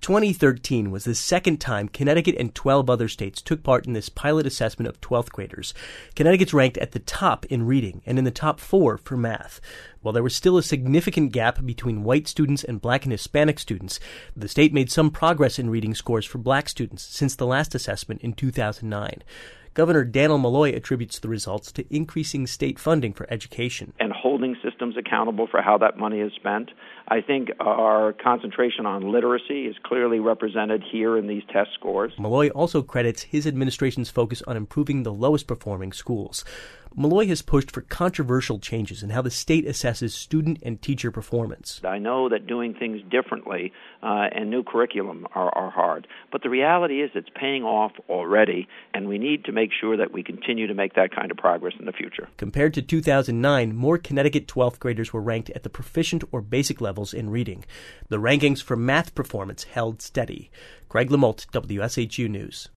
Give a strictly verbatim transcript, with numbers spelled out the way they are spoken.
twenty thirteen was the second time Connecticut and twelve other states took part in this pilot assessment of twelfth graders. Connecticut's ranked at the top in reading and in the top four for math. While there was still a significant gap between white students and black and Hispanic students, the state made some progress in reading scores for black students since the last assessment in two thousand nine. Governor Dannel Malloy attributes the results to increasing state funding for education. And holding systems accountable for how that money is spent. I think our concentration on literacy is clearly represented here in these test scores. Malloy also credits his administration's focus on improving the lowest performing schools. Malloy has pushed for controversial changes in how the state assesses student and teacher performance. I know that doing things differently uh, and new curriculum are, are hard, but the reality is it's paying off already, and we need to make sure that we continue to make that kind of progress in the future. Compared to two thousand nine, more Connecticut twelfth graders were ranked at the proficient or basic levels in reading. The rankings for math performance held steady. Craig Lamolt, W S H U News.